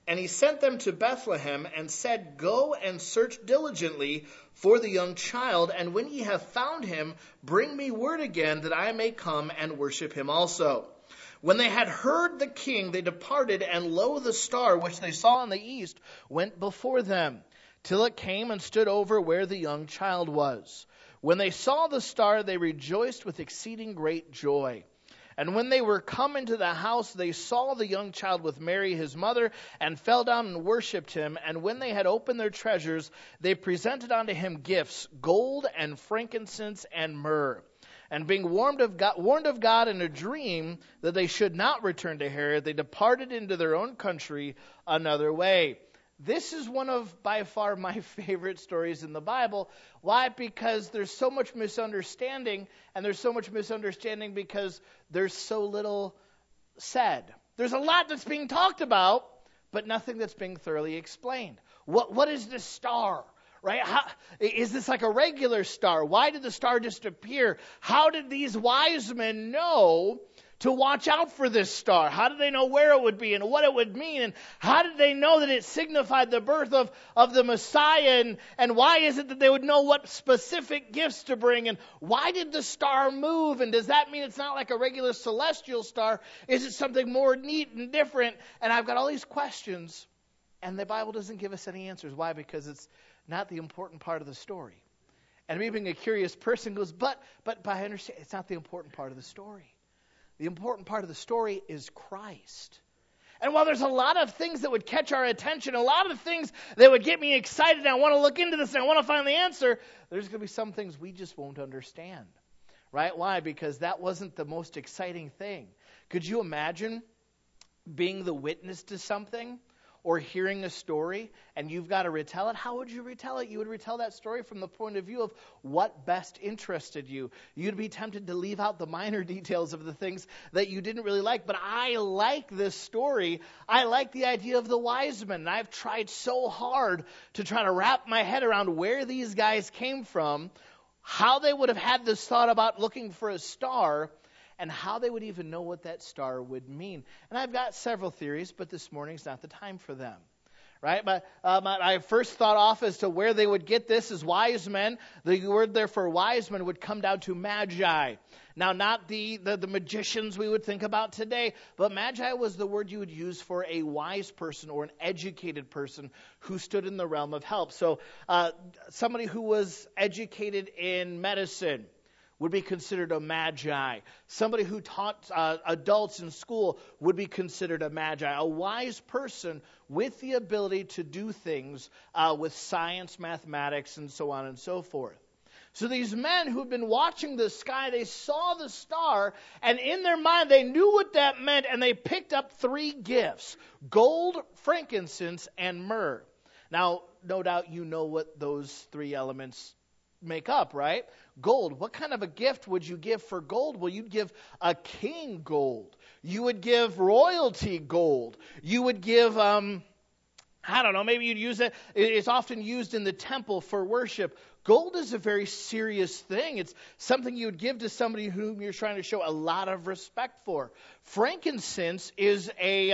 And he sent them to Bethlehem, and said, Go and search diligently for the young child, and when ye have found him, bring me word again, that I may come and worship him also. When they had heard the king, they departed, and lo, the star which they saw in the east went before them, till it came and stood over where the young child was. When they saw the star, they rejoiced with exceeding great joy. And when they were come into the house, they saw the young child with Mary his mother, and fell down and worshipped him. And when they had opened their treasures, they presented unto him gifts, gold and frankincense and myrrh. And being warned of God in a dream that they should not return to Herod, they departed into their own country another way. This is one of, by far, my favorite stories in the Bible. Why? Because there's so much misunderstanding, and there's so much misunderstanding because there's so little said. There's a lot that's being talked about, but nothing that's being thoroughly explained. What is this star? Right? Is this like a regular star? Why did the star just appear? How did these wise men know to watch out for this star? How did they know where it would be and what it would mean? And how did they know that it signified the birth of the Messiah? And why is it that they would know what specific gifts to bring? And why did the star move? And does that mean it's not like a regular celestial star? Is it something more neat and different? And I've got all these questions, and the Bible doesn't give us any answers. Why? Because it's not the important part of the story. And me being a curious person goes, but I understand it's not the important part of the story. The important part of the story is Christ. And while there's a lot of things that would catch our attention, a lot of things that would get me excited, and I want to look into this and I want to find the answer, there's going to be some things we just won't understand. Right? Why? Because that wasn't the most exciting thing. Could you imagine being the witness to something or hearing a story and you've got to retell it? How would you retell it? You would retell that story from the point of view of what best interested you. You'd be tempted to leave out the minor details of the things that you didn't really like. But I like this story. I like the idea of the wise men. And I've tried so hard to try to wrap my head around where these guys came from, how they would have had this thought about looking for a star, and how they would even know what that star would mean. And I've got several theories, but this morning's not the time for them. Right? But my first thought off as to where they would get this is wise men. The word there for wise men would come down to magi. Now, not the magicians we would think about today, but magi was the word you would use for a wise person or an educated person who stood in the realm of help. So somebody who was educated in medicine would be considered a magi. Somebody who taught adults in school would be considered a magi. A wise person with the ability to do things with science, mathematics, and so on and so forth. So these men who had been watching the sky, they saw the star, and in their mind they knew what that meant, and they picked up 3 gifts: gold, frankincense, and myrrh. Now, no doubt you know what those 3 elements make up, right? Gold. What kind of a gift would you give for gold? Well, you'd give a king gold. You would give royalty gold. You would give, I don't know, maybe you'd use it. It's often used in the temple for worship. Gold is a very serious thing. It's something you would give to somebody whom you're trying to show a lot of respect for. Frankincense is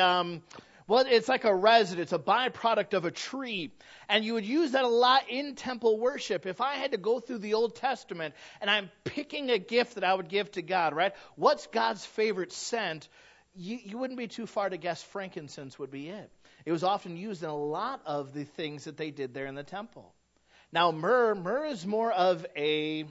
well, it's like a resin. It's a byproduct of a tree. And you would use that a lot in temple worship. If I had to go through the Old Testament and I'm picking a gift that I would give to God, right? What's God's favorite scent? You wouldn't be too far to guess frankincense would be it. It was often used in a lot of the things that they did there in the temple. Now, myrrh is more of a...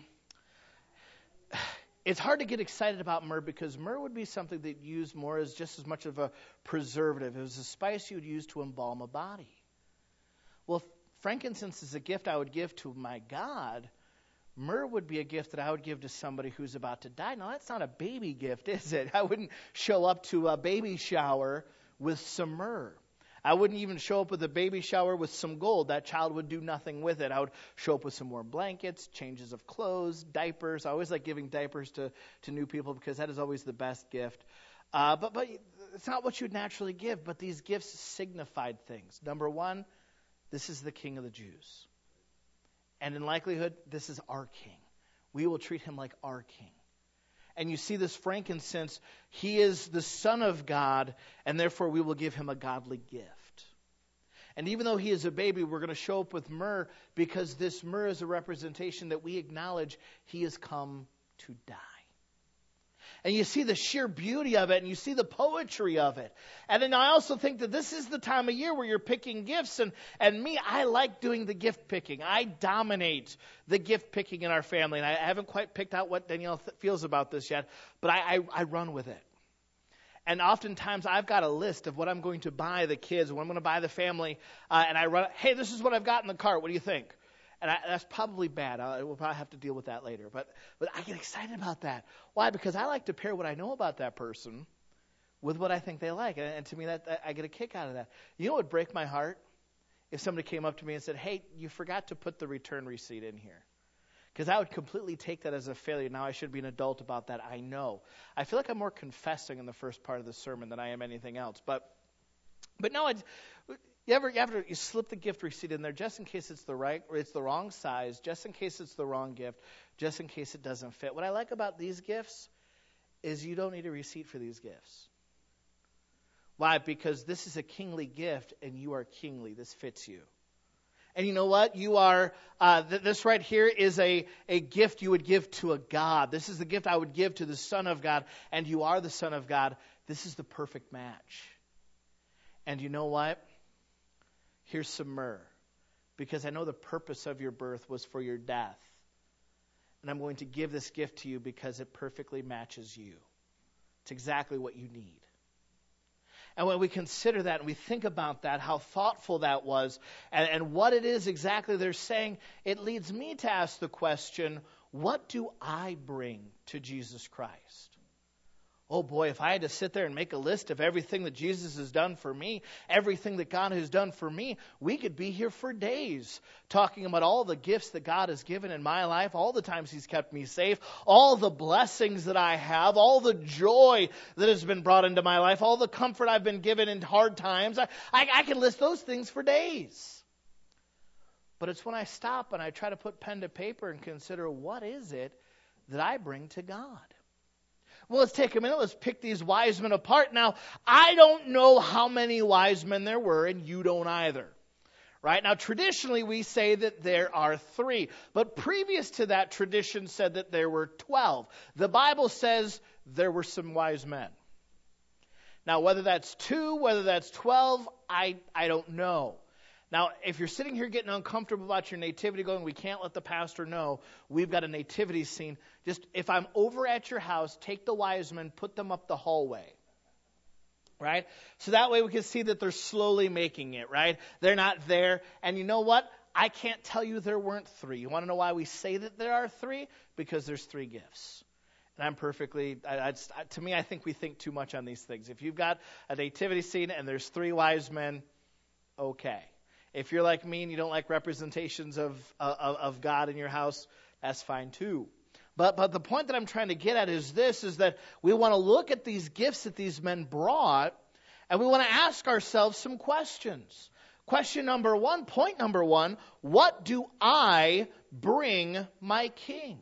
It's hard to get excited about myrrh because myrrh would be something that you used more as just as much of a preservative. It was a spice you would use to embalm a body. Well, frankincense is a gift I would give to my God. Myrrh would be a gift that I would give to somebody who's about to die. Now, that's not a baby gift, is it? I wouldn't show up to a baby shower with some myrrh. I wouldn't even show up with a baby shower with some gold. That child would do nothing with it. I would show up with some warm blankets, changes of clothes, diapers. I always like giving diapers to new people because that is always the best gift. But it's not what you would naturally give, but these gifts signified things. Number 1, this is the King of the Jews. And in likelihood, this is our King. We will treat him like our King. And you see this frankincense, he is the Son of God, and therefore we will give him a godly gift. And even though he is a baby, we're going to show up with myrrh because this myrrh is a representation that we acknowledge he has come to die. And you see the sheer beauty of it, and you see the poetry of it. And then I also think that this is the time of year where you're picking gifts. And me, I like doing the gift picking. I dominate the gift picking in our family. And I haven't quite picked out what Danielle feels about this yet, but I run with it. And oftentimes I've got a list of what I'm going to buy the kids, what I'm going to buy the family. And I run, hey, this is what I've got in the cart. What do you think? And that's probably bad. We'll probably have to deal with that later. But I get excited about that. Why? Because I like to pair what I know about that person with what I think they like. And to me, that I get a kick out of that. You know what would break my heart? If somebody came up to me and said, hey, you forgot to put the return receipt in here. Because I would completely take that as a failure. Now I should be an adult about that. I know. I feel like I'm more confessing in the first part of the sermon than I am anything else. But no, you slip the gift receipt in there just in case it's the wrong size, just in case it's the wrong gift, just in case it doesn't fit. What I like about these gifts is you don't need a receipt for these gifts. Why? Because this is a kingly gift and you are kingly. This fits you. And you know what? You are, this right here is a gift you would give to a God. This is the gift I would give to the Son of God, and you are the Son of God. This is the perfect match. And you know what? Here's some myrrh, because I know the purpose of your birth was for your death. And I'm going to give this gift to you because it perfectly matches you. It's exactly what you need. And when we consider that and we think about that, how thoughtful that was, and what it is exactly they're saying, it leads me to ask the question, what do I bring to Jesus Christ? Oh boy, if I had to sit there and make a list of everything that Jesus has done for me, everything that God has done for me, we could be here for days talking about all the gifts that God has given in my life, all the times He's kept me safe, all the blessings that I have, all the joy that has been brought into my life, all the comfort I've been given in hard times. I can list those things for days. But it's when I stop and I try to put pen to paper and consider what is it that I bring to God. Well, let's take a minute. Let's pick these wise men apart. Now, I don't know how many wise men there were, and you don't either. Right? Now, traditionally, we say that there are 3. But previous to that, tradition said that there were 12. The Bible says there were some wise men. Now, whether that's 2, whether that's 12, I don't know. Now, if you're sitting here getting uncomfortable about your nativity going, we can't let the pastor know we've got a nativity scene. Just, if I'm over at your house, take the wise men, put them up the hallway. Right? So that way we can see that they're slowly making it, right? They're not there. And you know what? I can't tell you there weren't 3. You want to know why we say that there are 3? Because there's 3 gifts. And I'm perfectly, to me, I think we think too much on these things. If you've got a nativity scene and there's 3 wise men, okay. If you're like me and you don't like representations of God in your house, that's fine too. But the point that I'm trying to get at is this, is that we want to look at these gifts that these men brought, and we want to ask ourselves some questions. Question number 1, point number 1, what do I bring my King?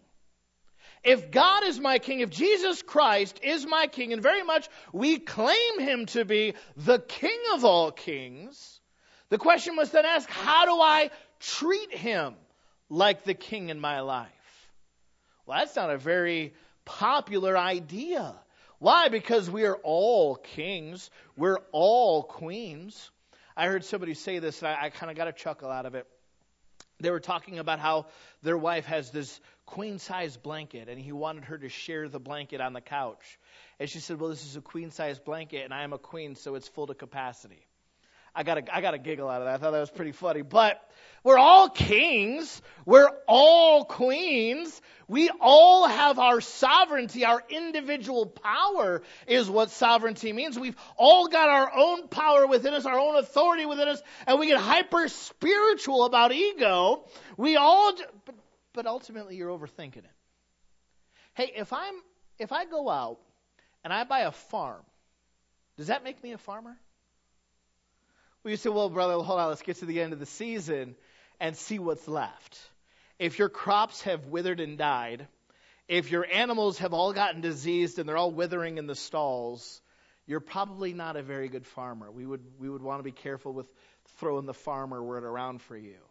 If God is my King, if Jesus Christ is my King, and very much we claim Him to be the King of all kings, the question must then ask, how do I treat Him like the King in my life? Well, that's not a very popular idea. Why? Because we are all kings. We're all queens. I heard somebody say this, and I kind of got a chuckle out of it. They were talking about how their wife has this queen-size blanket, and he wanted her to share the blanket on the couch. And she said, well, this is a queen-size blanket, and I am a queen, so it's full to capacity. I got a giggle out of that. I thought that was pretty funny. But we're all kings. We're all queens. We all have our sovereignty. Our individual power is what sovereignty means. We've all got our own power within us, our own authority within us, and we get hyper-spiritual about ego. We all, but ultimately you're overthinking it. Hey, if I go out and I buy a farm, does that make me a farmer? Well, you say, well, brother, hold on, let's get to the end of the season and see what's left. If your crops have withered and died, if your animals have all gotten diseased and they're all withering in the stalls, you're probably not a very good farmer. We would want to be careful with throwing the farmer word around for you.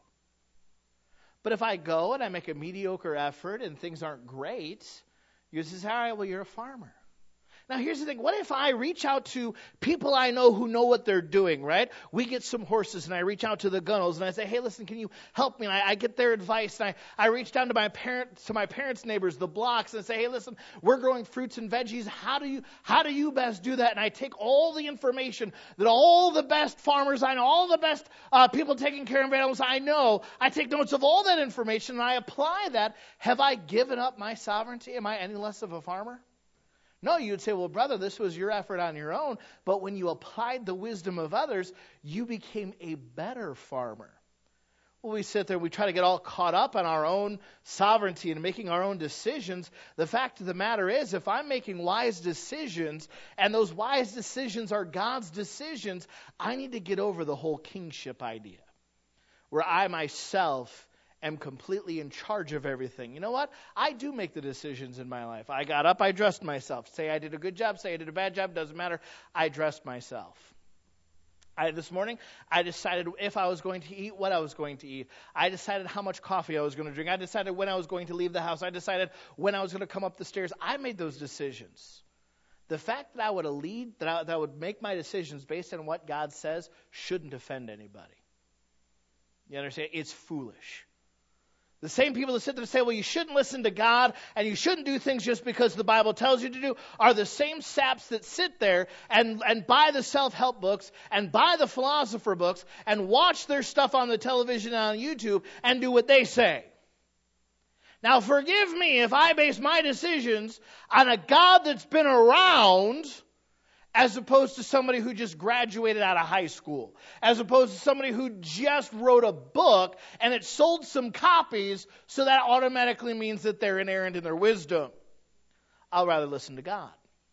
But if I go and I make a mediocre effort and things aren't great, you say, all right, well, you're a farmer. Now, here's the thing. What if I reach out to people I know who know what they're doing, right? We get some horses, and I reach out to the Gunnels, and I say, hey, listen, can you help me? And I get their advice, and I reach down to my parents' neighbors, the Blocks, and say, hey, listen, we're growing fruits and veggies. How do you best do that? And I take all the information that all the best farmers I know, all the best people taking care of animals I know, I take notes of all that information, and I apply that. Have I given up my sovereignty? Am I any less of a farmer? No, you'd say, well, brother, this was your effort on your own, but when you applied the wisdom of others, you became a better farmer. Well, we sit there, we try to get all caught up on our own sovereignty and making our own decisions. The fact of the matter is, if I'm making wise decisions, and those wise decisions are God's decisions, I need to get over the whole kingship idea, where I myself am completely in charge of everything. You know what? I do make the decisions in my life. I got up, I dressed myself. Say I did a good job, say I did a bad job, doesn't matter. I dressed myself. This morning, I decided if I was going to eat, what I was going to eat. I decided how much coffee I was going to drink. I decided when I was going to leave the house. I decided when I was going to come up the stairs. I made those decisions. The fact that I would make my decisions based on what God says shouldn't offend anybody. You understand? It's foolish. The same people that sit there and say, well, you shouldn't listen to God and you shouldn't do things just because the Bible tells you to do, are the same saps that sit there and buy the self-help books and buy the philosopher books and watch their stuff on the television and on YouTube and do what they say. Now, forgive me if I base my decisions on a God that's been around as opposed to somebody who just graduated out of high school, as opposed to somebody who just wrote a book and it sold some copies, so that automatically means that they're inerrant in their wisdom. I'll rather listen to God.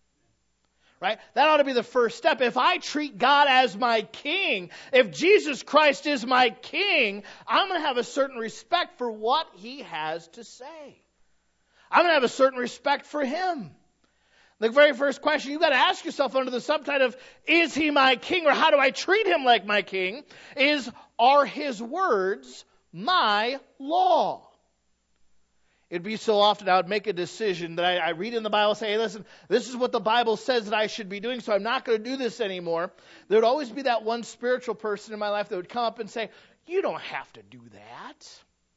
Right? That ought to be the first step. If I treat God as my king, if Jesus Christ is my king, I'm going to have a certain respect for what he has to say. I'm going to have a certain respect for him. The very first question you've got to ask yourself under the subtitle of, is he my king, or how do I treat him like my king, is, are his words my law? It'd be so often I would make a decision that I read in the Bible, say, hey, listen, this is what the Bible says that I should be doing, so I'm not going to do this anymore. There would always be that one spiritual person in my life that would come up and say, you don't have to do that.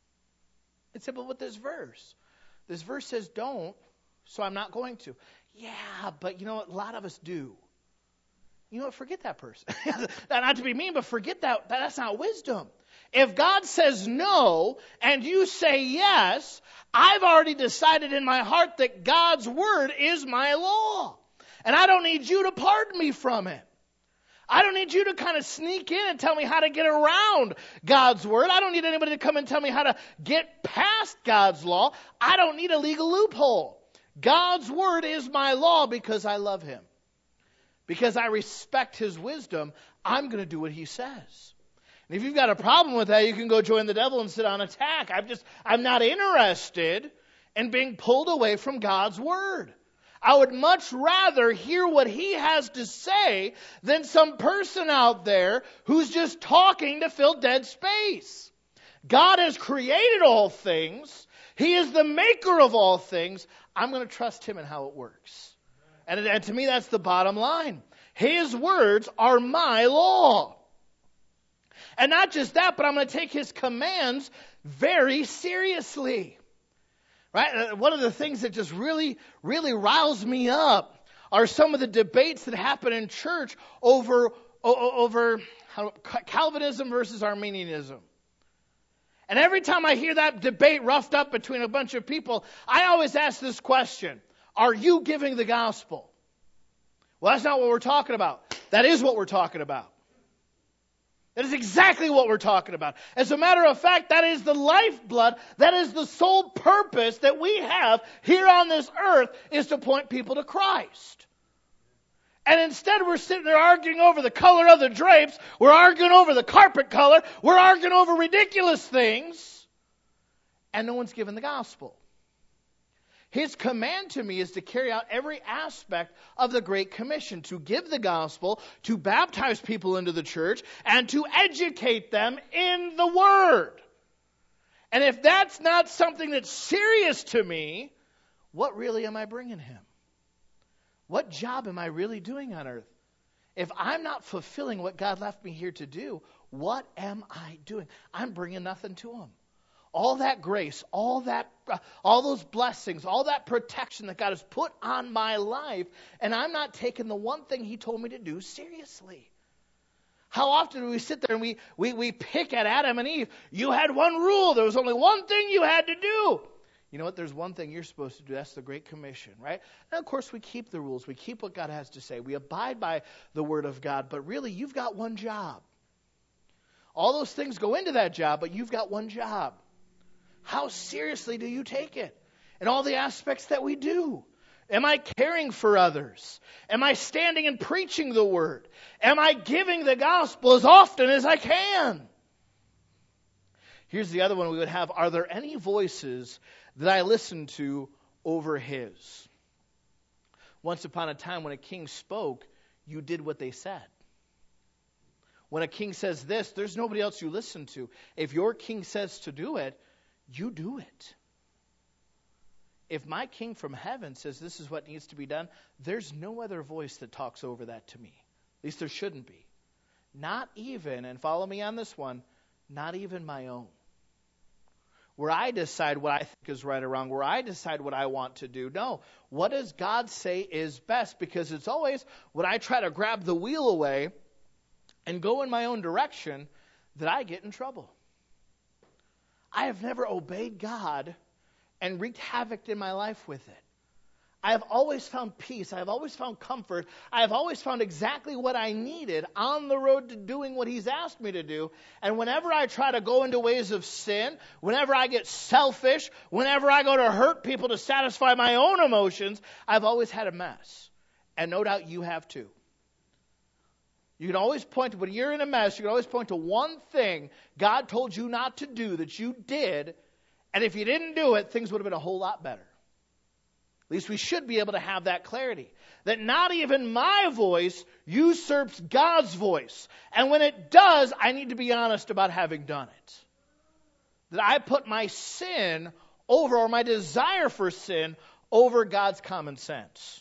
I'd say, but with this verse says don't, so I'm not going to. Yeah, but you know what? A lot of us do. You know what? Forget that person. Not to be mean, but forget that. That's not wisdom. If God says no and you say yes, I've already decided in my heart that God's word is my law. And I don't need you to pardon me from it. I don't need you to kind of sneak in and tell me how to get around God's word. I don't need anybody to come and tell me how to get past God's law. I don't need a legal loophole. God's word is my law because I love him. Because I respect his wisdom, I'm going to do what he says. And if you've got a problem with that, you can go join the devil and sit on attack. I'm not interested in being pulled away from God's word. I would much rather hear what he has to say than some person out there who's just talking to fill dead space. God has created all things. He is the maker of all things. I'm going to trust him in how it works. And to me, that's the bottom line. His words are my law. And not just that, but I'm going to take his commands very seriously. Right? One of the things that just really, really riles me up are some of the debates that happen in church over Calvinism versus Arminianism. And every time I hear that debate roughed up between a bunch of people, I always ask this question: are you giving the gospel? Well, that's not what we're talking about. That is what we're talking about. That is exactly what we're talking about. As a matter of fact, that is the lifeblood, that is the sole purpose that we have here on this earth, is to point people to Christ. And instead we're sitting there arguing over the color of the drapes, we're arguing over the carpet color, we're arguing over ridiculous things, and no one's given the gospel. His command to me is to carry out every aspect of the Great Commission, to give the gospel, to baptize people into the church, and to educate them in the Word. And if that's not something that's serious to me, what really am I bringing Him? What job am I really doing on earth? If I'm not fulfilling what God left me here to do, what am I doing? I'm bringing nothing to Him. All that grace, all those blessings, all that protection that God has put on my life, and I'm not taking the one thing He told me to do seriously. How often do we sit there and we pick at Adam and Eve? You had one rule. There was only one thing you had to do. You know what? There's one thing you're supposed to do. That's the Great Commission, right? And of course, we keep the rules. We keep what God has to say. We abide by the Word of God. But really, you've got one job. All those things go into that job, but you've got one job. How seriously do you take it? And all the aspects that we do. Am I caring for others? Am I standing and preaching the Word? Am I giving the gospel as often as I can? Here's the other one we would have. Are there any voices that I listen to over His? Once upon a time when a king spoke, you did what they said. When a king says this, there's nobody else you listen to. If your king says to do it, you do it. If my king from heaven says this is what needs to be done, there's no other voice that talks over that to me. At least there shouldn't be. Not even, and follow me on this one, not even my own. Where I decide what I think is right or wrong, where I decide what I want to do. No, what does God say is best? Because it's always when I try to grab the wheel away and go in my own direction that I get in trouble. I have never obeyed God and wreaked havoc in my life with it. I have always found peace. I have always found comfort. I have always found exactly what I needed on the road to doing what He's asked me to do. And whenever I try to go into ways of sin, whenever I get selfish, whenever I go to hurt people to satisfy my own emotions, I've always had a mess. And no doubt you have too. You can always point to, when you're in a mess, you can always point to one thing God told you not to do that you did, and if you didn't do it, things would have been a whole lot better. At least we should be able to have that clarity. That not even my voice usurps God's voice. And when it does, I need to be honest about having done it. That I put my sin over, or my desire for sin, over God's common sense.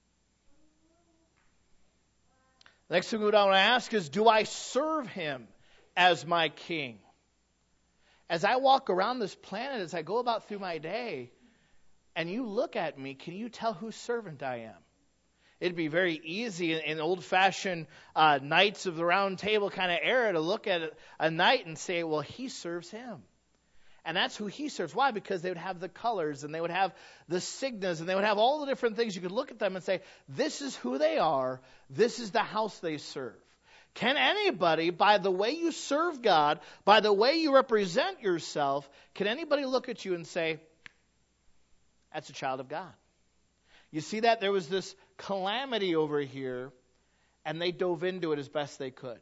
The next thing we want to ask is, do I serve Him as my King? As I walk around this planet, as I go about through my day, and you look at me, can you tell whose servant I am? It'd be very easy in old-fashioned Knights of the Round Table kind of era to look at a knight and say, well, he serves him. And that's who he serves. Why? Because they would have the colors, and they would have the signas, and they would have all the different things. You could look at them and say, this is who they are. This is the house they serve. Can anybody, by the way you serve God, by the way you represent yourself, can anybody look at you and say, that's a child of God? You see that? There was this calamity over here, and they dove into it as best they could.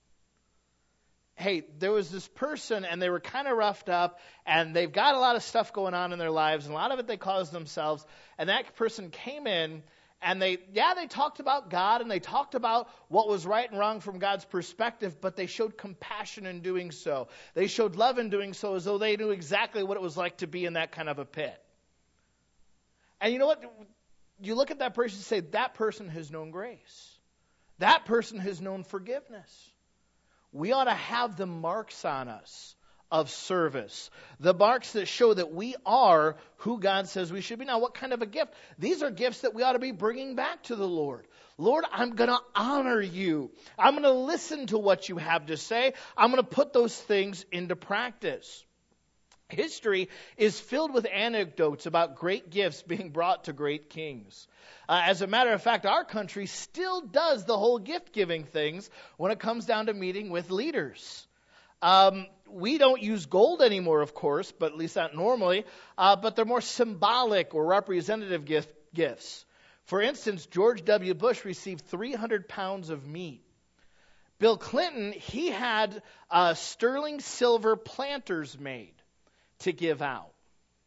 Hey, there was this person, and they were kind of roughed up, and they've got a lot of stuff going on in their lives, and a lot of it they caused themselves, and that person came in, and they talked about God, and they talked about what was right and wrong from God's perspective, but they showed compassion in doing so. They showed love in doing so, as though they knew exactly what it was like to be in that kind of a pit. And you know what? You look at that person and say, that person has known grace. That person has known forgiveness. We ought to have the marks on us of service. The marks that show that we are who God says we should be. Now, what kind of a gift? These are gifts that we ought to be bringing back to the Lord. Lord, I'm going to honor you. I'm going to listen to what you have to say. I'm going to put those things into practice. History is filled with anecdotes about great gifts being brought to great kings. As a matter of fact, our country still does the whole gift-giving things when it comes down to meeting with leaders. We don't use gold anymore, of course, but at least not normally, but they're more symbolic or representative gifts. For instance, George W. Bush received 300 pounds of meat. Bill Clinton, he had sterling silver planters made to give out.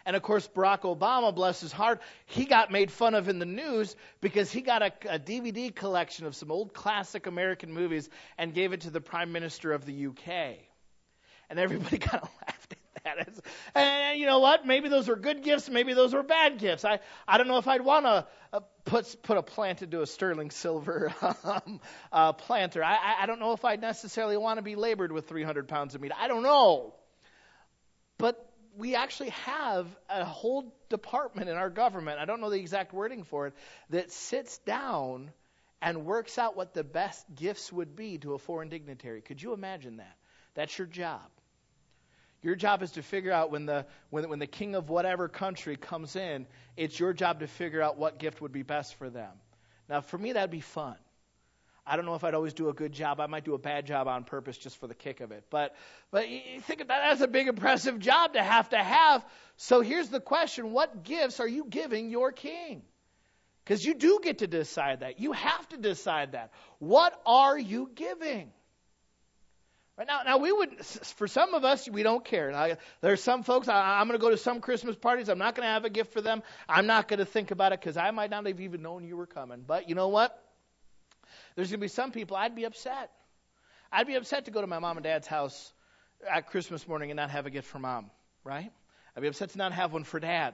And of course, Barack Obama, bless his heart, he got made fun of in the news because he got a DVD collection of some old classic American movies and gave it to the Prime Minister of the UK. And everybody kind of laughed at that. And you know what? Maybe those were good gifts. Maybe those were bad gifts. I don't know if I'd want to put a plant into a sterling silver planter. I don't know if I'd necessarily want to be labored with 300 pounds of meat. I don't know. But we actually have a whole department in our government, I don't know the exact wording for it, that sits down and works out what the best gifts would be to a foreign dignitary. Could you imagine that? That's your job. Your job is to figure out when the king of whatever country comes in, it's your job to figure out what gift would be best for them. Now, for me, that'd be fun. I don't know if I'd always do a good job. I might do a bad job on purpose just for the kick of it. But you think about that as a big, impressive job to have. So here's the question. What gifts are you giving your king? Because you do get to decide that. You have to decide that. What are you giving? Right now we would, for some of us, we don't care. There's some folks, I'm going to go to some Christmas parties. I'm not going to have a gift for them. I'm not going to think about it because I might not have even known you were coming. But you know what? There's going to be some people, I'd be upset. I'd be upset to go to my mom and dad's house at Christmas morning and not have a gift for mom, right? I'd be upset to not have one for dad.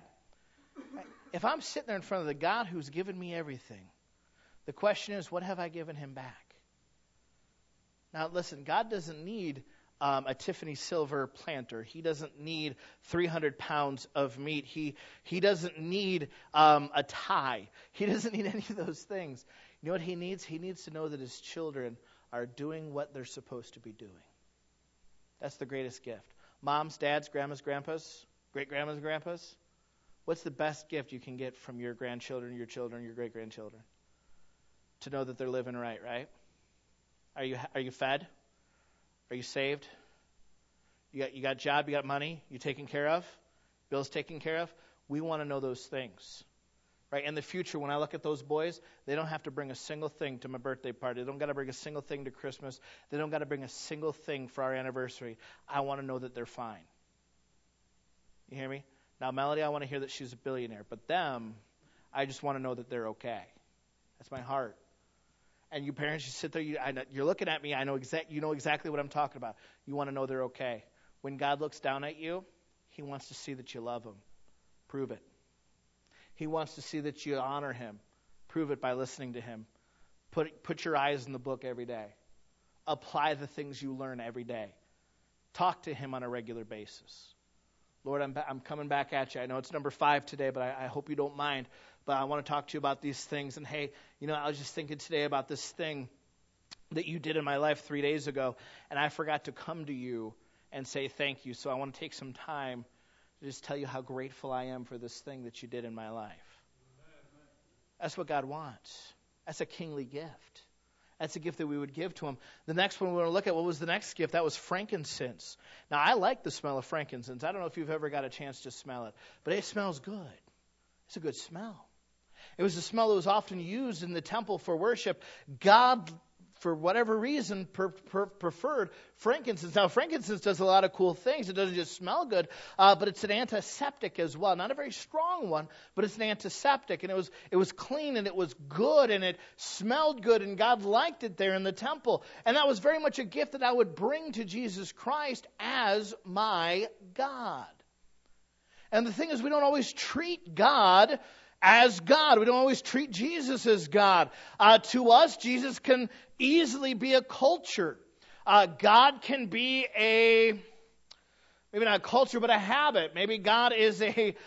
If I'm sitting there in front of the God who's given me everything, the question is, what have I given him back? Now, listen, God doesn't need a Tiffany silver planter. He doesn't need 300 pounds of meat. He doesn't need a tie. He doesn't need any of those things. You know what he needs? He needs to know that his children are doing what they're supposed to be doing. That's the greatest gift. Moms, dads, grandmas, grandpas, great-grandmas, grandpas. What's the best gift you can get from your grandchildren, your children, your great-grandchildren? To know that they're living right? Are you fed? Are you saved? You got a job, you got money, you taken care of? Bills taken care of? We want to know those things. Right? In the future, when I look at those boys, they don't have to bring a single thing to my birthday party. They don't got to bring a single thing to Christmas. They don't got to bring a single thing for our anniversary. I want to know that they're fine. You hear me? Now, Melody, I want to hear that she's a billionaire. But them, I just want to know that they're okay. That's my heart. And you parents, you sit there, you're looking at me, you know exactly what I'm talking about. You want to know they're okay. When God looks down at you, he wants to see that you love him. Prove it. He wants to see that you honor him. Prove it by listening to him. Put your eyes in the book every day. Apply the things you learn every day. Talk to him on a regular basis. Lord, I'm coming back at you. I know it's number 5 today, but I hope you don't mind. But I want to talk to you about these things. And hey, I was just thinking today about this thing that you did in my life 3 days ago, and I forgot to come to you and say thank you. So I want to take some time to just tell you how grateful I am for this thing that you did in my life. That's what God wants. That's a kingly gift. That's a gift that we would give to him. The next one we want to look at, what was the next gift? That was frankincense. Now, I like the smell of frankincense. I don't know if you've ever got a chance to smell it, but it smells good. It's a good smell. It was a smell that was often used in the temple for worship. God, for whatever reason, preferred frankincense. Now, frankincense does a lot of cool things. It doesn't just smell good, but it's an antiseptic as well. Not a very strong one, but it's an antiseptic. And it was clean, and it was good, and it smelled good, and God liked it there in the temple. And that was very much a gift that I would bring to Jesus Christ as my God. And the thing is, we don't always treat God as God. We don't always treat Jesus as God. To us, Jesus can easily be a culture. God can be maybe not a culture, but a habit. Maybe God is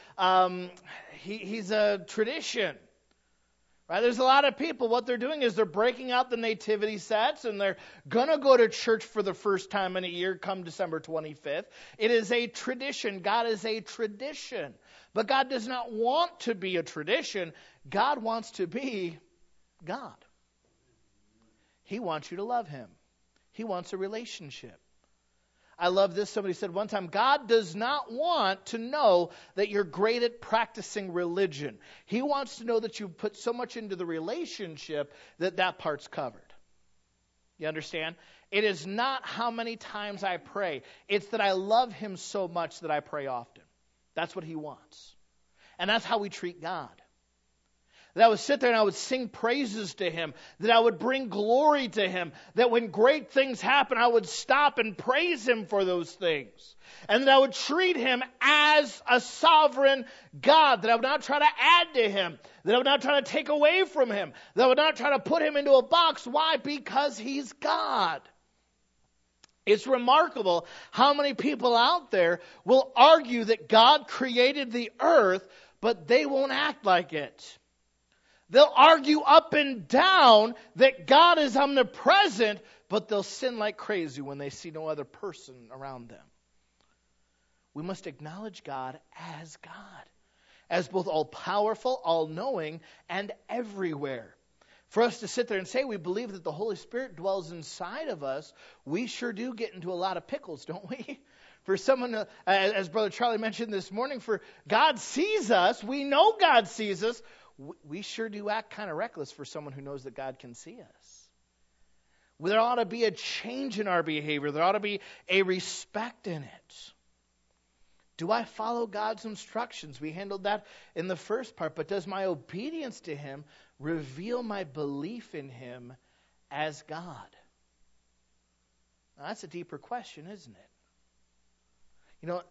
he's a tradition. Right? There's a lot of people, what they're doing is they're breaking out the nativity sets, and they're going to go to church for the first time in a year come December 25th. It is a tradition. God is a tradition. But God does not want to be a tradition. God wants to be God. He wants you to love him. He wants a relationship. I love this. Somebody said one time, God does not want to know that you're great at practicing religion. He wants to know that you put so much into the relationship that part's covered. You understand? It is not how many times I pray. It's that I love him so much that I pray often. That's what he wants. And that's how we treat God. That I would sit there and I would sing praises to him. That I would bring glory to him. That when great things happen, I would stop and praise him for those things. And that I would treat him as a sovereign God. That I would not try to add to him. That I would not try to take away from him. That I would not try to put him into a box. Why? Because he's God. It's remarkable how many people out there will argue that God created the earth, but they won't act like it. They'll argue up and down that God is omnipresent, but they'll sin like crazy when they see no other person around them. We must acknowledge God as God, as both all-powerful, all-knowing, and everywhere. For us to sit there and say we believe that the Holy Spirit dwells inside of us, we sure do get into a lot of pickles, don't we? For someone, as Brother Charlie mentioned this morning, for God sees us, we know God sees us, we sure do act kind of reckless for someone who knows that God can see us. There ought to be a change in our behavior. There ought to be a respect in it. Do I follow God's instructions? We handled that in the first part. But does my obedience to him reveal my belief in him as God? Now, that's a deeper question, isn't it? You know,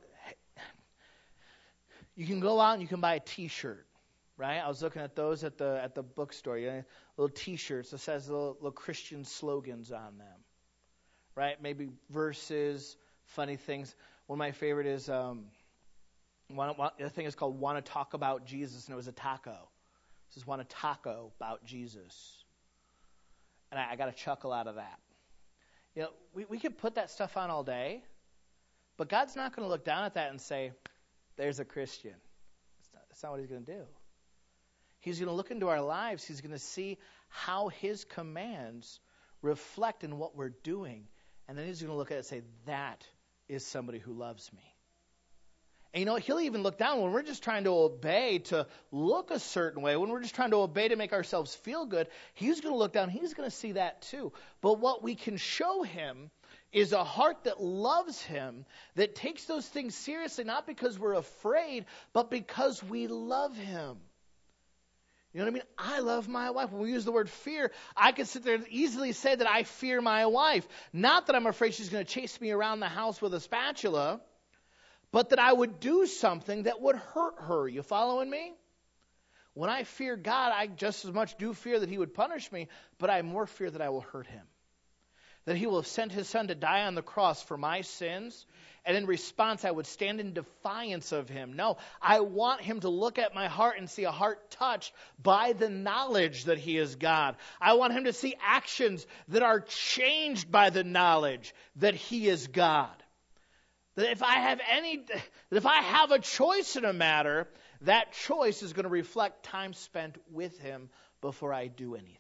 you can go out and you can buy a T-shirt, right? I was looking at those at the bookstore. You know, little T-shirts that says little Christian slogans on them, right? Maybe verses, funny things. One of my favorite is the thing is called "Want to Talk About Jesus," and it was a taco. It says "Want to Taco About Jesus," and I got a chuckle out of that. You know, we could put that stuff on all day, but God's not going to look down at that and say, "There's a Christian." That's not what he's going to do. He's going to look into our lives. He's going to see how his commands reflect in what we're doing. And then he's going to look at it and say, that is somebody who loves me. And you know, he'll even look down when we're just trying to obey to look a certain way, when we're just trying to obey to make ourselves feel good, he's going to look down. He's going to see that too. But what we can show him is a heart that loves him, that takes those things seriously, not because we're afraid, but because we love him. You know what I mean? I love my wife. When we use the word fear, I can sit there and easily say that I fear my wife. Not that I'm afraid she's going to chase me around the house with a spatula, but that I would do something that would hurt her. You following me? When I fear God, I just as much do fear that he would punish me, but I more fear that I will hurt him. That he will have sent his son to die on the cross for my sins, and in response I would stand in defiance of him. No, I want him to look at my heart and see a heart touched by the knowledge that he is God. I want him to see actions that are changed by the knowledge that he is God. That if I have a choice in a matter, that choice is going to reflect time spent with him before I do anything.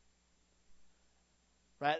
Right?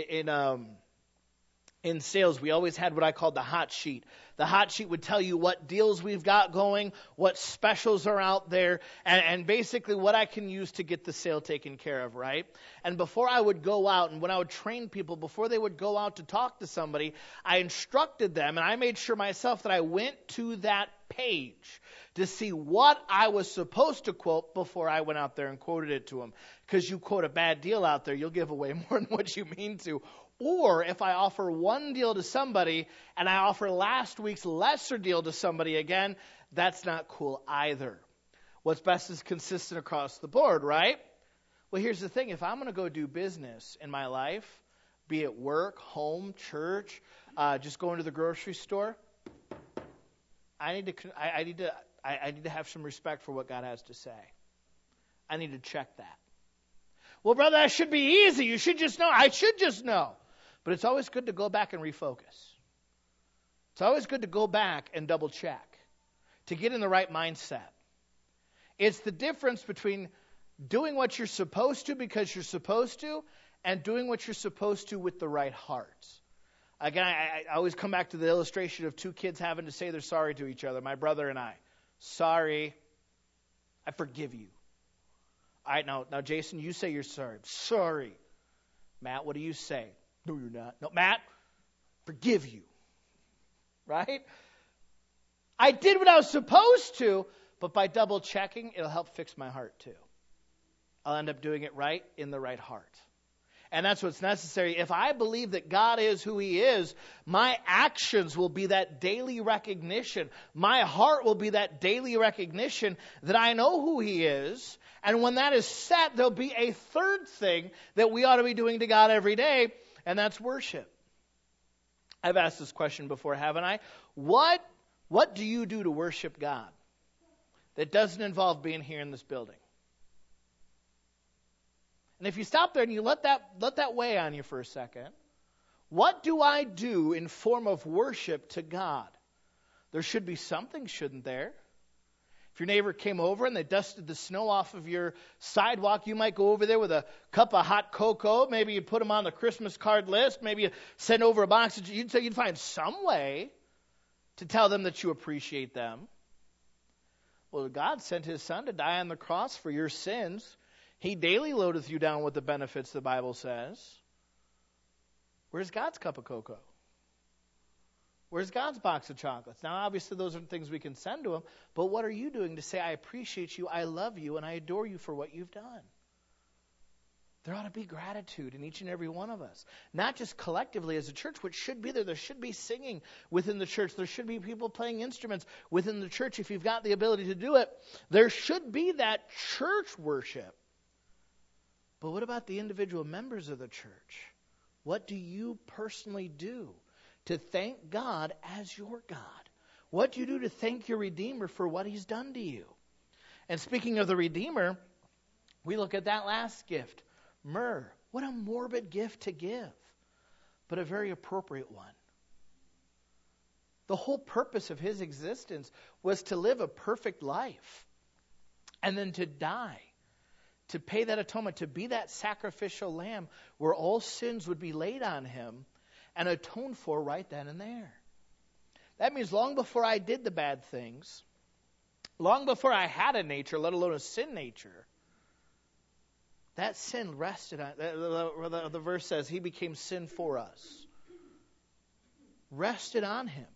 In sales, we always had what I called the hot sheet. The hot sheet would tell you what deals we've got going, what specials are out there, and basically what I can use to get the sale taken care of, right? And before I would go out, and when I would train people, before they would go out to talk to somebody, I instructed them, and I made sure myself that I went to that page to see what I was supposed to quote before I went out there and quoted it to them. Because you quote a bad deal out there, you'll give away more than what you mean to. Or if I offer one deal to somebody and I offer last week's lesser deal to somebody again, that's not cool either. What's best is consistent across the board, right? Well, here's the thing. If I'm going to go do business in my life, be it work, home, church, just going to the grocery store, I need to have some respect for what God has to say. I need to check that. Well, brother, that should be easy. You should just know. I should just know. But it's always good to go back and refocus. It's always good to go back and double check to get in the right mindset. It's the difference between doing what you're supposed to because you're supposed to and doing what you're supposed to with the right heart. Again, I always come back to the illustration of two kids having to say they're sorry to each other, my brother and I. Sorry, I forgive you. All right, now, Jason, you say you're sorry. Sorry. Matt, what do you say? No, you're not. No, Matt, forgive you. Right? I did what I was supposed to, but by double checking, it'll help fix my heart too. I'll end up doing it right in the right heart. And that's what's necessary. If I believe that God is who He is, my actions will be that daily recognition. My heart will be that daily recognition that I know who He is. And when that is set, there'll be a third thing that we ought to be doing to God every day, and that's worship. I've asked this question before, haven't I? What do you do to worship God that doesn't involve being here in this building? And if you stop there and you let that weigh on you for a second, what do I do in form of worship to God? There should be something, shouldn't there? If your neighbor came over and they dusted the snow off of your sidewalk, you might go over there with a cup of hot cocoa. Maybe you put them on the Christmas card list. Maybe you send over a box. You'd find some way to tell them that you appreciate them. Well, God sent His Son to die on the cross for your sins. He daily loadeth you down with the benefits, the Bible says. Where's God's cup of cocoa? Where's God's box of chocolates? Now, obviously, those are things we can send to Him, but what are you doing to say, I appreciate you, I love you, and I adore you for what you've done? There ought to be gratitude in each and every one of us. Not just collectively as a church, which should be there. There should be singing within the church. There should be people playing instruments within the church if you've got the ability to do it. There should be that church worship. But what about the individual members of the church? What do you personally do to thank God as your God? What do you do to thank your Redeemer for what He's done to you? And speaking of the Redeemer, we look at that last gift, myrrh. What a morbid gift to give, but a very appropriate one. The whole purpose of His existence was to live a perfect life and then to die, to pay that atonement, to be that sacrificial lamb where all sins would be laid on Him and atoned for right then and there. That means long before I did the bad things, long before I had a nature, let alone a sin nature, that sin rested on, the verse says, He became sin for us. Rested on Him.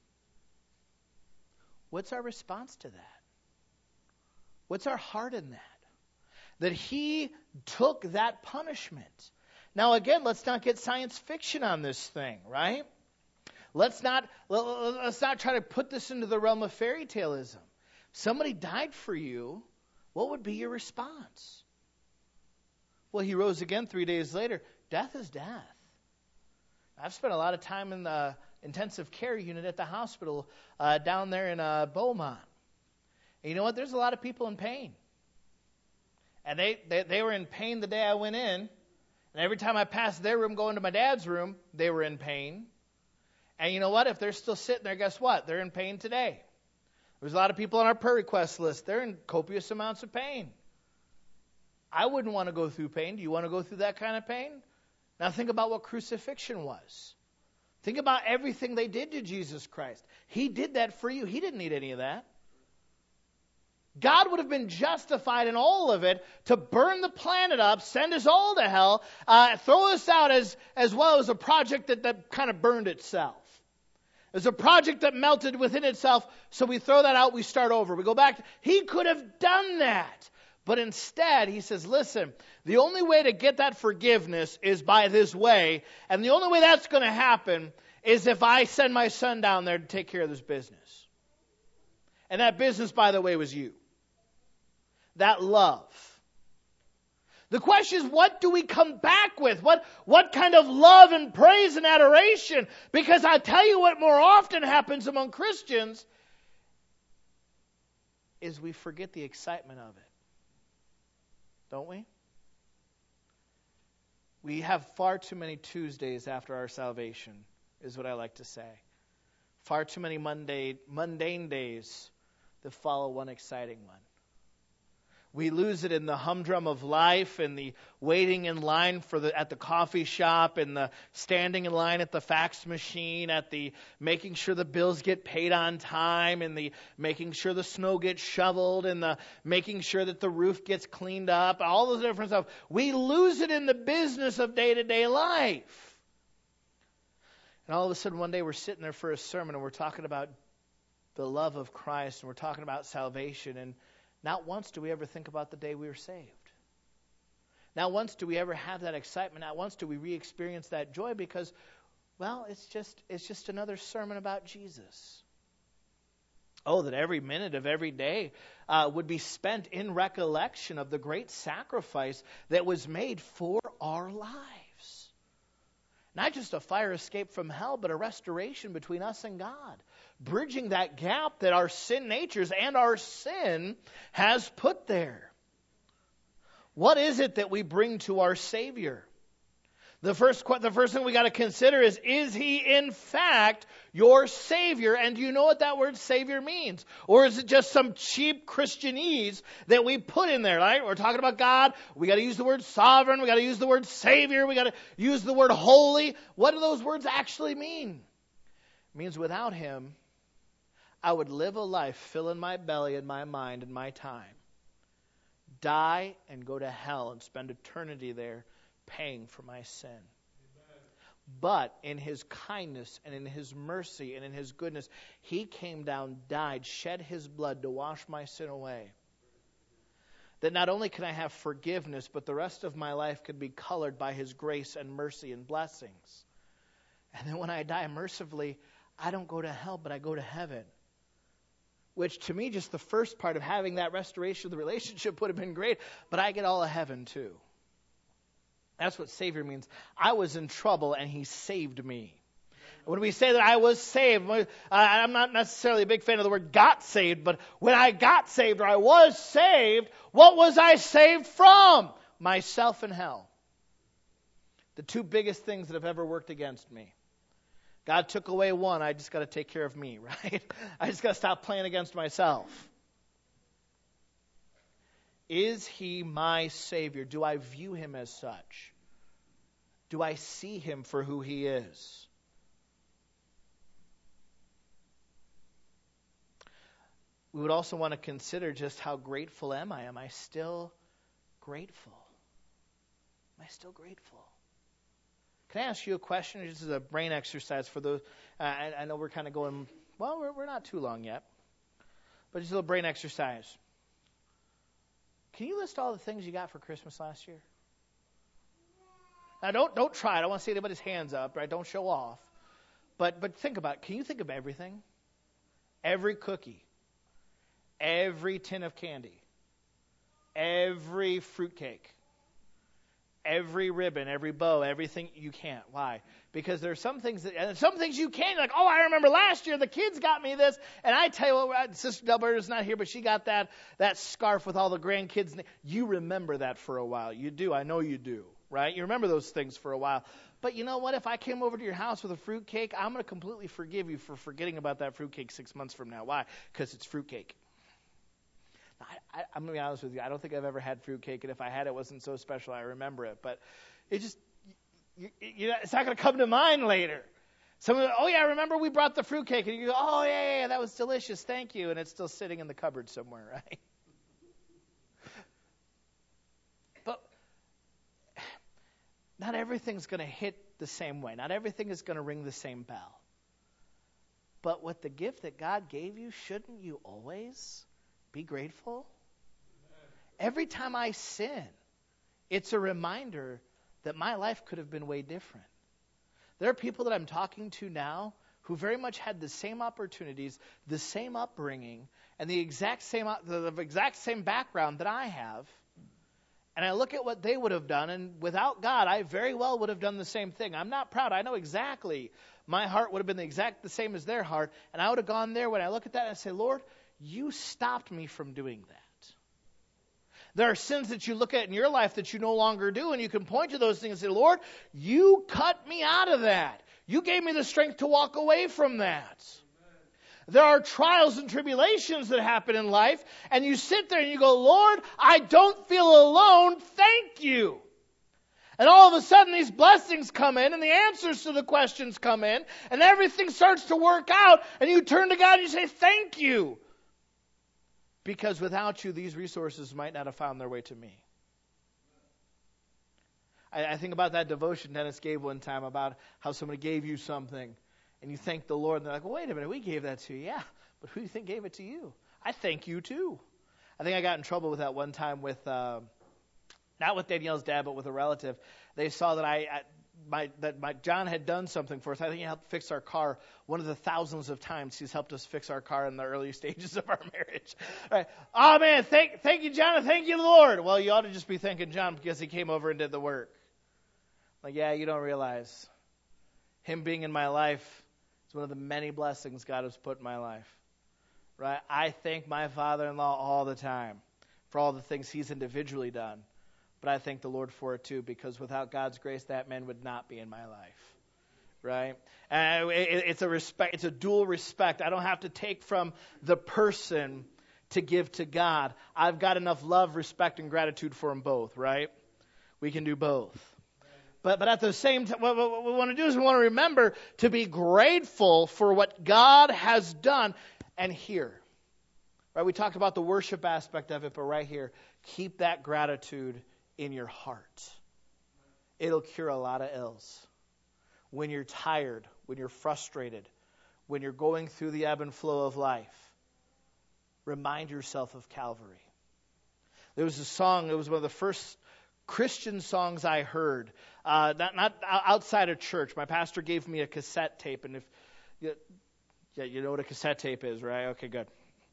What's our response to that? What's our heart in that? That He took that punishment. Now again, let's not get science fiction on this thing, right? Let's not try to put this into the realm of fairy taleism. Somebody died for you, what would be your response? Well, He rose again 3 days later. Death is death. I've spent a lot of time in the intensive care unit at the hospital down there in Beaumont. And you know what? There's a lot of people in pain. And they were in pain the day I went in. And every time I passed their room going to my dad's room, they were in pain. And you know what? If they're still sitting there, guess what? They're in pain today. There's a lot of people on our prayer request list. They're in copious amounts of pain. I wouldn't want to go through pain. Do you want to go through that kind of pain? Now think about what crucifixion was. Think about everything they did to Jesus Christ. He did that for you. He didn't need any of that. God would have been justified in all of it to burn the planet up, send us all to hell, throw us out as well as a project that kind of burned itself. It's a project that melted within itself, so we throw that out, we start over. We go back. He could have done that. But instead, He says, listen, the only way to get that forgiveness is by this way, and the only way that's going to happen is if I send my Son down there to take care of this business. And that business, by the way, was you. That love. The question is, what do we come back with? What kind of love and praise and adoration? Because I tell you what more often happens among Christians is we forget the excitement of it. Don't we? We have far too many Tuesdays after our salvation, is what I like to say. Far too many mundane days that follow one exciting one. We lose it in the humdrum of life, and the waiting in line at the coffee shop, and the standing in line at the fax machine, at the making sure the bills get paid on time, and the making sure the snow gets shoveled, and the making sure that the roof gets cleaned up, all those different stuff. We lose it in the business of day-to-day life. And all of a sudden one day we're sitting there for a sermon and we're talking about the love of Christ, and we're talking about salvation, and not once do we ever think about the day we were saved. Not once do we ever have that excitement. Not once do we re-experience that joy because, well, it's just another sermon about Jesus. Oh, that every minute of every day would be spent in recollection of the great sacrifice that was made for our lives. Not just a fire escape from hell, but a restoration between us and God. Bridging that gap that our sin natures and our sin has put there. What is it that we bring to our Savior? The first thing we got to consider is he in fact your Savior? And do you know what that word Savior means? Or is it just some cheap Christianese that we put in there, right? We're talking about God. We got to use the word sovereign. We got to use the word Savior. We got to use the word holy. What do those words actually mean? It means without him, I would live a life filling my belly and my mind and my time. Die and go to hell and spend eternity there paying for my sin. Amen. But in his kindness and in his mercy and in his goodness, he came down, died, shed his blood to wash my sin away. That not only can I have forgiveness, but the rest of my life could be colored by his grace and mercy and blessings. And then when I die mercifully, I don't go to hell, but I go to heaven. Which to me, just the first part of having that restoration of the relationship would have been great, but I get all of heaven too. That's what Savior means. I was in trouble and he saved me. When we say that I was saved, I'm not necessarily a big fan of the word got saved, but when I got saved or I was saved, what was I saved from? Myself and hell. The two biggest things that have ever worked against me. God took away one, I just got to take care of me, right? I just got to stop playing against myself. Is he my Savior? Do I view him as such? Do I see him for who he is? We would also want to consider just how grateful am I? Am I still grateful? Am I still grateful? Can I ask you a question? This is a brain exercise for those. I know we're kind of going, well, we're not too long yet. But just a little brain exercise. Can you list all the things you got for Christmas last year? Now, don't try. I don't want to see anybody's hands up, right? Don't show off. But think about it. Can you think of everything? Every cookie. Every tin of candy. Every fruitcake. Every ribbon, every bow, everything you can't. Why? Because there are some things you can. Like, oh, I remember last year the kids got me this, and I tell you what, Sister Delberta's not here, but she got that scarf with all the grandkids. You remember that for a while. You do. I know you do. Right? You remember those things for a while. But you know what? If I came over to your house with a fruitcake, I'm going to completely forgive you for forgetting about that fruitcake 6 months from now. Why? Because it's fruitcake. I'm going to be honest with you. I don't think I've ever had fruitcake, and if I had, it wasn't so special. I remember it, but it's not going to come to mind later. Someone, oh yeah, remember we brought the fruitcake, and you go, oh yeah, that was delicious, thank you, and it's still sitting in the cupboard somewhere, right? But not everything's going to hit the same way. Not everything is going to ring the same bell. But with the gift that God gave you, shouldn't you always be grateful? Every time I sin, it's a reminder that my life could have been way different. There are people that I'm talking to now who very much had the same opportunities, the same upbringing, and the exact same background that I have. And I look at what they would have done, and without God, I very well would have done the same thing. I'm not proud. I know exactly. My heart would have been the same as their heart, and I would have gone there. When I look at that, I say, Lord, you stopped me from doing that. There are sins that you look at in your life that you no longer do, and you can point to those things and say, Lord, you cut me out of that. You gave me the strength to walk away from that. Amen. There are trials and tribulations that happen in life, and you sit there and you go, Lord, I don't feel alone. Thank you. And all of a sudden these blessings come in and the answers to the questions come in and everything starts to work out, and you turn to God and you say, thank you. Because without you, these resources might not have found their way to me. I think about that devotion Dennis gave one time about how somebody gave you something. And you thank the Lord, and they're like, well, wait a minute, we gave that to you. Yeah, but who do you think gave it to you? I thank you too. I think I got in trouble with that one time with, not with Danielle's dad, but with a relative. They saw that my John had done something for us. I think he helped fix our car one of the thousands of times he's helped us fix our car in the early stages of our marriage. All right. Oh, man, thank you, John, and thank you, Lord. Well, you ought to just be thanking John because he came over and did the work. Like, yeah, you don't realize. Him being in my life is one of the many blessings God has put in my life. Right? I thank my father-in-law all the time for all the things he's individually done. But I thank the Lord for it too, because without God's grace, that man would not be in my life, right? And it's a dual respect. I don't have to take from the person to give to God. I've got enough love, respect, and gratitude for them both, right? We can do both. But at the same time, what we want to do is we want to remember to be grateful for what God has done. And here, right? We talked about the worship aspect of it, but right here, keep that gratitude in your heart. It'll cure a lot of ills. When you're tired, when you're frustrated, when you're going through the ebb and flow of life, remind yourself of Calvary. There was a song, it was one of the first Christian songs I heard, not outside of church. My pastor gave me a cassette tape, and you know what a cassette tape is, right? Okay, good.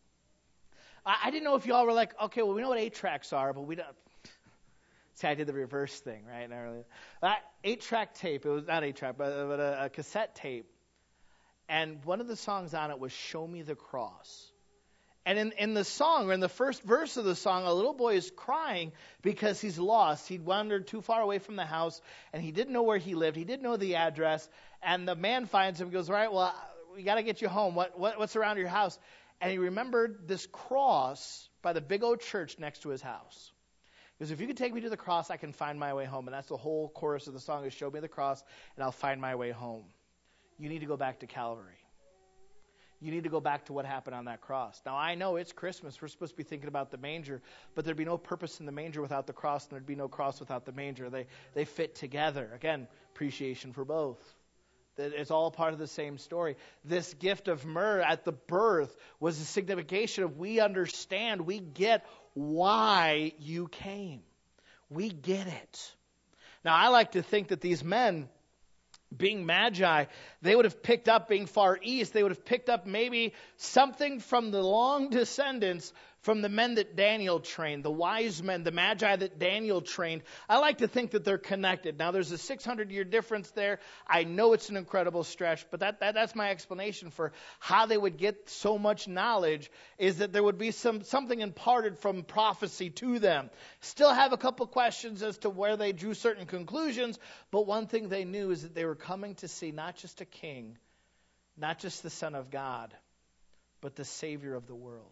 I didn't know if y'all were like, okay, well, we know what 8-tracks are, but we don't. See, I did the reverse thing, right? 8-track tape. It was not 8-track, but a cassette tape. And one of the songs on it was "Show Me the Cross." And in the song, or in the first verse of the song, a little boy is crying because he's lost. He'd wandered too far away from the house, and he didn't know where he lived. He didn't know the address. And the man finds him and goes, all right, well, we got to get you home. What's around your house? And he remembered this cross by the big old church next to his house. Because if you could take me to the cross, I can find my way home. And that's the whole chorus of the song is show me the cross, and I'll find my way home. You need to go back to Calvary. You need to go back to what happened on that cross. Now, I know it's Christmas. We're supposed to be thinking about the manger, but there'd be no purpose in the manger without the cross, and there'd be no cross without the manger. They fit together. Again, appreciation for both. It's all part of the same story. This gift of myrrh at the birth was a signification of we understand, we get why you came. We get it. Now, I like to think that these men, being magi, they would have picked up, being far east, they would have picked up maybe something from the long descendants from the men that Daniel trained, the wise men, the magi that Daniel trained. I like to think that they're connected. Now, there's a 600-year difference there. I know it's an incredible stretch, but that's my explanation for how they would get so much knowledge, is that there would be something imparted from prophecy to them. Still have a couple questions as to where they drew certain conclusions, but one thing they knew is that they were coming to see not just a king, not just the Son of God, but the Savior of the world.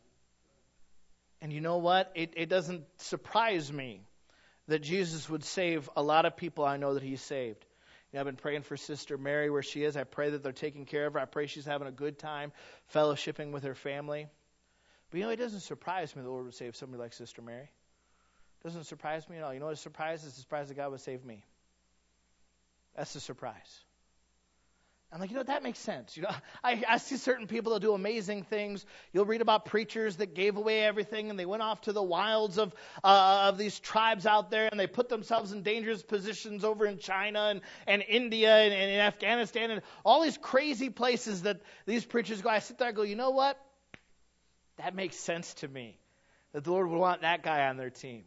And you know what? It doesn't surprise me that Jesus would save a lot of people I know that He saved. You know, I've been praying for Sister Mary where she is. I pray that they're taking care of her. I pray she's having a good time fellowshipping with her family. But you know, it doesn't surprise me the Lord would save somebody like Sister Mary. It doesn't surprise me at all. You know what a surprise is? The surprise that God would save me. That's the surprise. I'm like, you know, that makes sense. You know, I see certain people that do amazing things. You'll read about preachers that gave away everything and they went off to the wilds of these tribes out there, and they put themselves in dangerous positions over in China and India and in Afghanistan and all these crazy places that these preachers go. I sit there and go, you know what? That makes sense to me, that the Lord would want that guy on their team.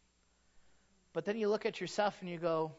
But then you look at yourself and you go,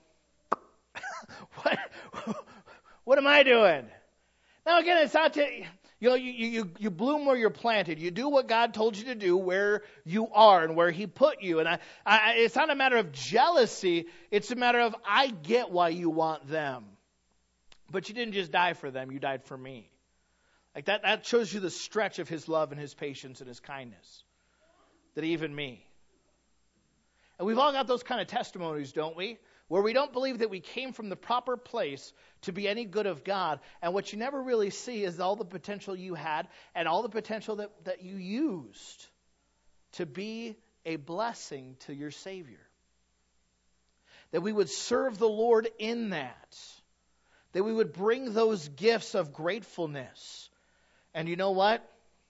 what am I doing? Now again, it's not to, you know, you bloom where you're planted. You do what God told you to do where you are and where He put you. And it's not a matter of jealousy. It's a matter of I get why you want them. But you didn't just die for them. You died for me. Like that shows you the stretch of His love and His patience and His kindness. That even me. And we've all got those kind of testimonies, don't we? Where we don't believe that we came from the proper place to be any good of God. And what you never really see is all the potential you had and all the potential that you used to be a blessing to your Savior. That we would serve the Lord in that. that we would bring those gifts of gratefulness. And you know what?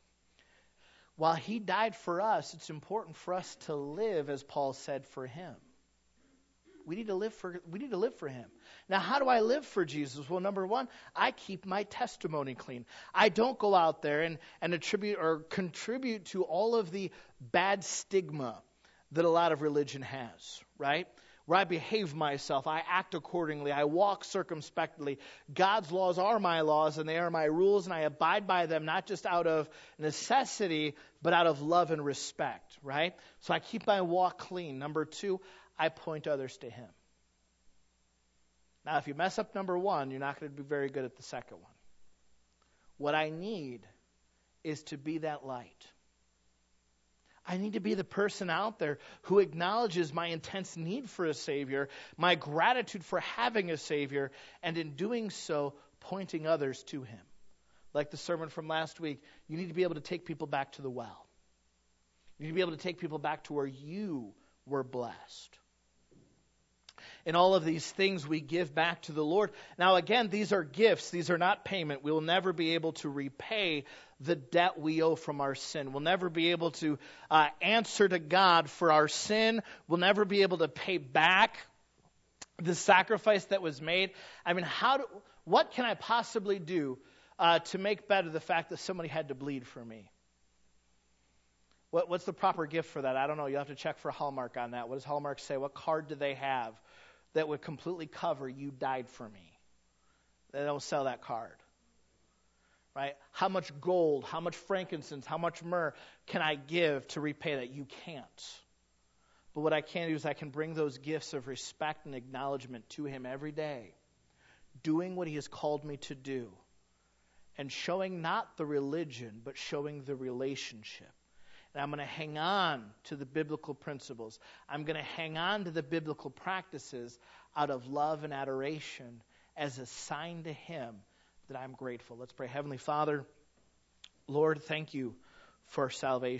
While he died for us, it's important for us to live, as Paul said, for him. We need to live for him. Now, how do I live for Jesus? Well, number one, I keep my testimony clean. I don't go out there and attribute or contribute to all of the bad stigma that a lot of religion has, right? Where I behave myself, I act accordingly, I walk circumspectly. God's laws are my laws, and they are my rules, and I abide by them, not just out of necessity, but out of love and respect, right? So I keep my walk clean. Number two, I point others to him. Now, if you mess up number one, you're not going to be very good at the second one. What I need is to be that light. I need to be the person out there who acknowledges my intense need for a Savior, my gratitude for having a Savior, and in doing so, pointing others to him. Like the sermon from last week, you need to be able to take people back to the well. You need to be able to take people back to where you were blessed. In all of these things, we give back to the Lord. Now, again, these are gifts. These are not payment. We will never be able to repay the debt we owe from our sin. We'll never be able to answer to God for our sin. We'll never be able to pay back the sacrifice that was made. I mean, what can I possibly do to make better the fact that somebody had to bleed for me? What's the proper gift for that? I don't know. You'll have to check for Hallmark on that. What does Hallmark say? What card do they have that would completely cover you died for me? They don't sell that card. Right? How much gold, how much frankincense, how much myrrh can I give to repay that? You can't. But what I can do is I can bring those gifts of respect and acknowledgement to him every day, doing what he has called me to do, and showing not the religion, but showing the relationship. And I'm going to hang on to the biblical principles. I'm going to hang on to the biblical practices out of love and adoration as a sign to him that I'm grateful. Let's pray. Heavenly Father, Lord, thank you for salvation.